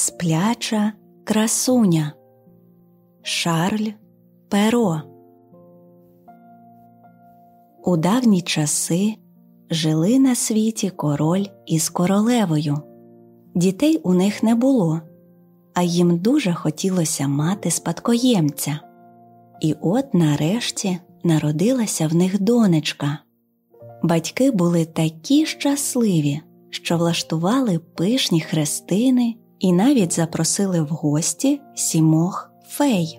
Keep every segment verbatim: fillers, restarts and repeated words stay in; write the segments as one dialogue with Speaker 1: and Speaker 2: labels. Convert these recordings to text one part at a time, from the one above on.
Speaker 1: Спляча красуня. Шарль Перо. У давні часи жили на світі король із королевою. Дітей у них не було, а їм дуже хотілося мати спадкоємця. І от нарешті народилася в них донечка. Батьки були такі щасливі, що влаштували пишні хрестини і навіть запросили в гості сімох фей.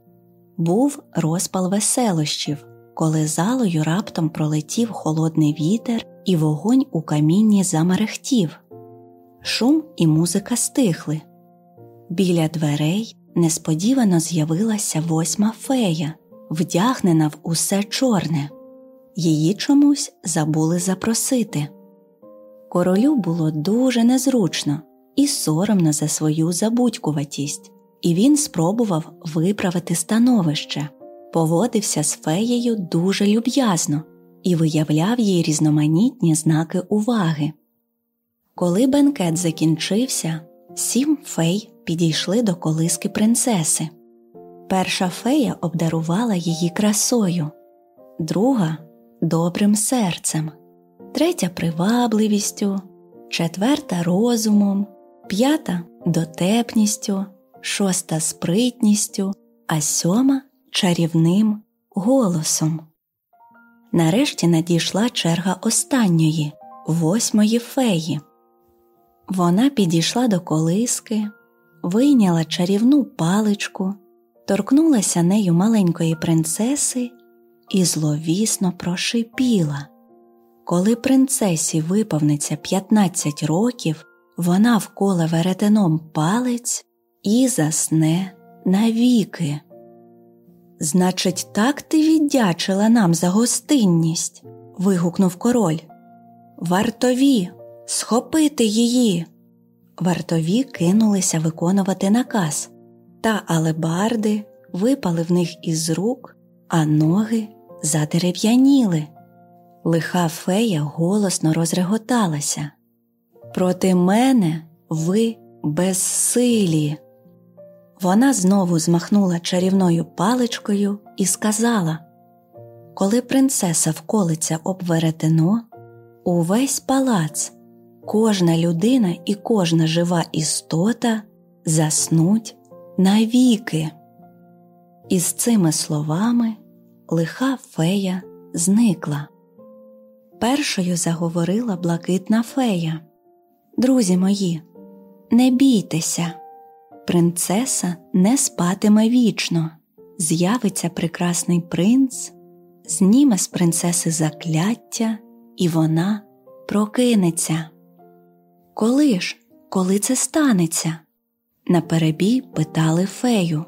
Speaker 1: Був розпал веселощів, коли залою раптом пролетів холодний вітер і вогонь у камінні замерехтів. Шум і музика стихли. Біля дверей несподівано з'явилася восьма фея, вдягнена в усе чорне. Її чомусь забули запросити. Королю було дуже незручно і соромно за свою забудькуватість, і він спробував виправити становище, поводився з феєю дуже люб'язно і виявляв їй різноманітні знаки уваги. Коли бенкет закінчився, сім фей підійшли до колиски принцеси. Перша фея обдарувала її красою, друга – добрим серцем, третя – привабливістю, четверта – розумом, п'ята – дотепністю, шоста – спритністю, а сьома – чарівним голосом. Нарешті надійшла черга останньої, восьмої феї. Вона підійшла до колиски, вийняла чарівну паличку, торкнулася нею маленької принцеси і зловісно прошипіла. Коли принцесі виповниться п'ятнадцять років, вона вколе веретеном палець і засне навіки. «Значить, так ти віддячила нам за гостинність!» – вигукнув король. «Вартові! Схопити її!» Вартові кинулися виконувати наказ, та алебарди випали в них із рук, а ноги задерев'яніли. Лиха фея голосно розреготалася. «Проти мене ви безсилі!» Вона знову змахнула чарівною паличкою і сказала: «Коли принцеса вколиться об веретено, увесь палац, кожна людина і кожна жива істота заснуть навіки». Із цими словами лиха фея зникла. Першою заговорила блакитна фея: «Друзі мої, не бійтеся. Принцеса не спатиме вічно. З'явиться прекрасний принц, зніме з принцеси закляття, і вона прокинеться». «Коли ж? Коли це станеться?» наперебій питали фею.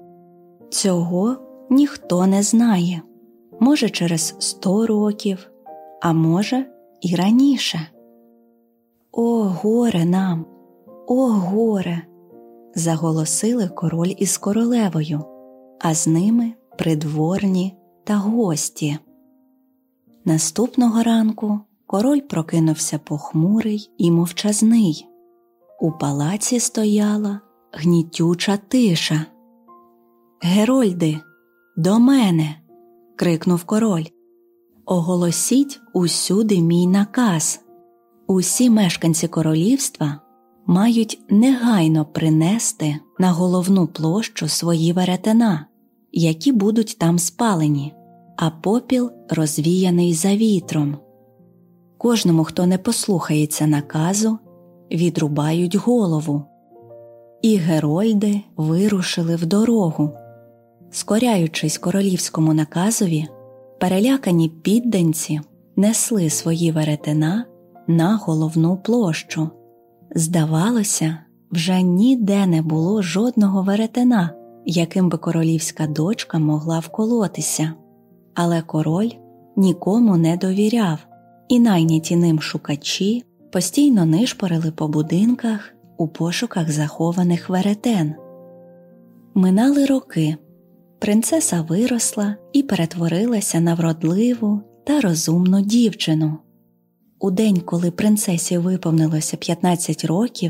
Speaker 1: «Цього ніхто не знає. Може, через сто років, а може, і раніше». «О, горе нам! О, горе!» заголосили король із королевою, а з ними придворні та гості. Наступного ранку король прокинувся похмурий і мовчазний. У палаці стояла гнітюча тиша. «Герольди, до мене!» – крикнув король. «Оголосіть усюди мій наказ. Усі мешканці королівства мають негайно принести на головну площу свої веретена, які будуть там спалені, а попіл розвіяний за вітром. Кожному, хто не послухається наказу, відрубають голову». І герольди вирушили в дорогу. Скоряючись королівському наказові, перелякані підданці несли свої веретена на головну площу. Здавалося, вже ніде не було жодного веретена, яким би королівська дочка могла вколотися. Але король нікому не довіряв, і найняті ним шукачі постійно нишпорили по будинках у пошуках захованих веретен. Минали роки. Принцеса виросла і перетворилася на вродливу та розумну дівчину. У день, коли принцесі виповнилося п'ятнадцять років,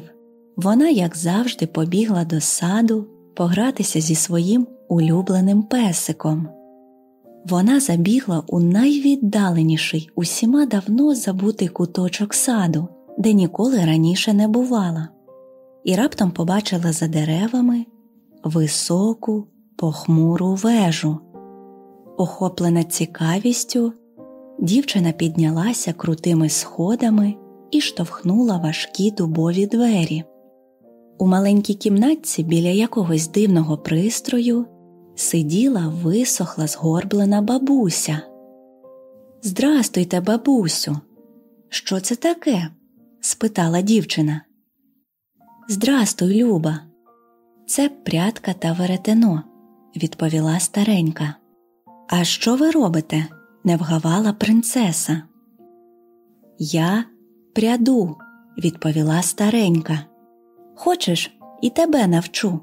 Speaker 1: Вона, як завжди, побігла до саду погратися зі своїм улюбленим песиком. Вона забігла у найвіддаленіший, усіма давно забутий куточок саду, де ніколи раніше не бувала, і раптом побачила за деревами високу, похмуру вежу. Охоплена цікавістю, дівчина піднялася крутими сходами і штовхнула важкі дубові двері. У маленькій кімнатці біля якогось дивного пристрою сиділа висохла згорблена бабуся. «Здрастуйте, бабусю! Що це таке?» – спитала дівчина. «Здрастуй, Люба! Це прядка та веретено», – відповіла старенька. «А що ви робите?» – не вгавала принцеса. «Я пряду», – відповіла старенька. «Хочеш, і тебе навчу?»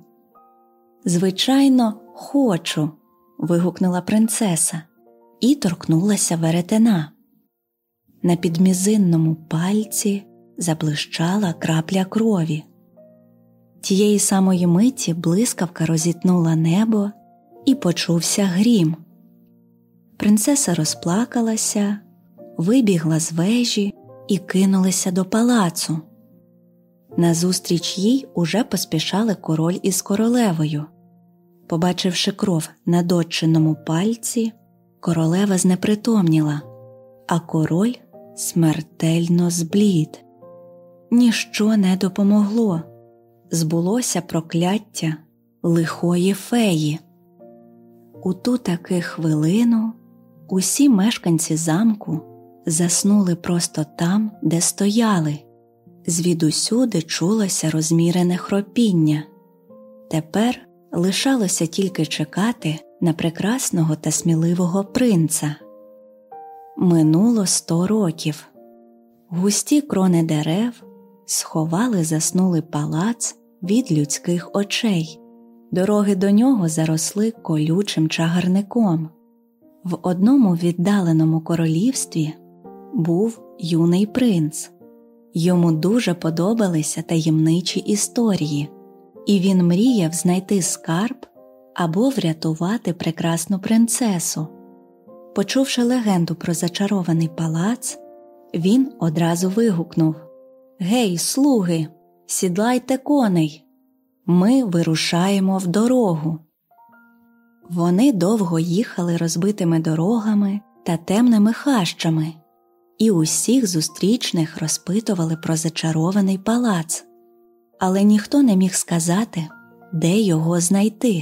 Speaker 1: «Звичайно, хочу», – вигукнула принцеса і торкнулася веретена. На підмізинному пальці заблищала крапля крові. Тієї самої миті блискавка розітнула небо і почувся грім. Принцеса розплакалася, вибігла з вежі і кинулася до палацу. Назустріч їй уже поспішали король із королевою. Побачивши кров на доччиному пальці, королева знепритомніла, а король смертельно зблід. Ніщо не допомогло. Збулося прокляття лихої феї. У ту таки хвилину усі мешканці замку заснули просто там, де стояли. Звідусюди чулося розмірене хропіння. Тепер лишалося тільки чекати на прекрасного та сміливого принца. Минуло сто років. Густі крони дерев сховали заснулий палац від людських очей. Дороги до нього заросли колючим чагарником. В одному віддаленому королівстві був юний принц. Йому дуже подобалися таємничі історії, і він мріяв знайти скарб або врятувати прекрасну принцесу. Почувши легенду про зачарований палац, він одразу вигукнув: «Гей, слуги, сідлайте коней! Ми вирушаємо в дорогу!» Вони довго їхали розбитими дорогами та темними хащами, і усіх зустрічних розпитували про зачарований палац, але ніхто не міг сказати, де його знайти.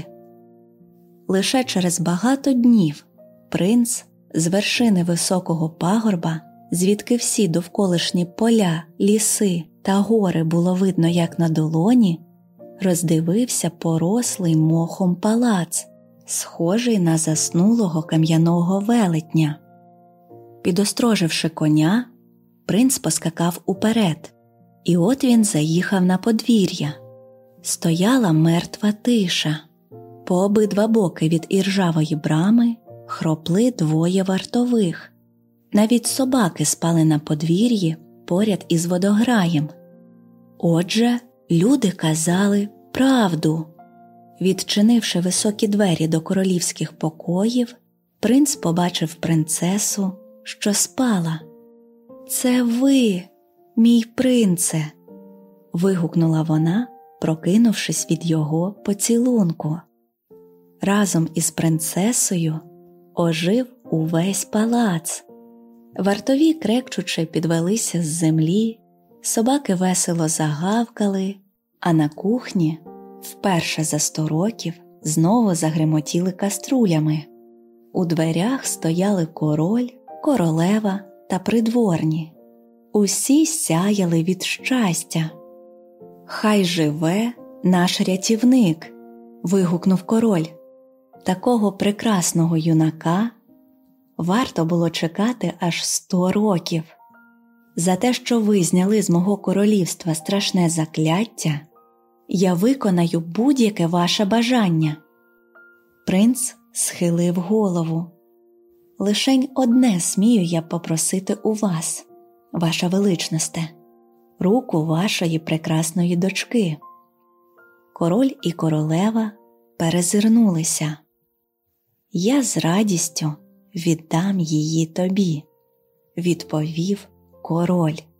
Speaker 1: Лише через багато днів принц з вершини високого пагорба, звідки всі довколишні поля, ліси та гори було видно як на долоні, роздивився порослий мохом палац, схожий на заснулого кам'яного велетня. Підостроживши коня, принц поскакав уперед, і от він заїхав на подвір'я. Стояла мертва тиша. По обидва боки від іржавої брами хропли двоє вартових. Навіть собаки спали на подвір'ї поряд із водограєм. Отже, люди казали правду. Відчинивши високі двері до королівських покоїв, принц побачив принцесу, що спала. «Це ви, мій принце!» – вигукнула вона, прокинувшись від його поцілунку. Разом із принцесою ожив увесь палац. Вартові, крекчучи, підвелися з землі, собаки весело загавкали, а на кухні вперше за сто років знову загремотіли каструлями. У дверях стояли король, королева та придворні. Усі сяяли від щастя. «Хай живе наш рятівник!» – вигукнув король. «Такого прекрасного юнака варто було чекати аж сто років. За те, що ви зняли з мого королівства страшне закляття, я виконаю будь-яке ваше бажання». Принц схилив голову. «Лишень одне смію я попросити у вас, ваша величносте. руку вашої прекрасної дочки». Король і королева перезирнулися. «Я з радістю віддам її тобі», – відповів король.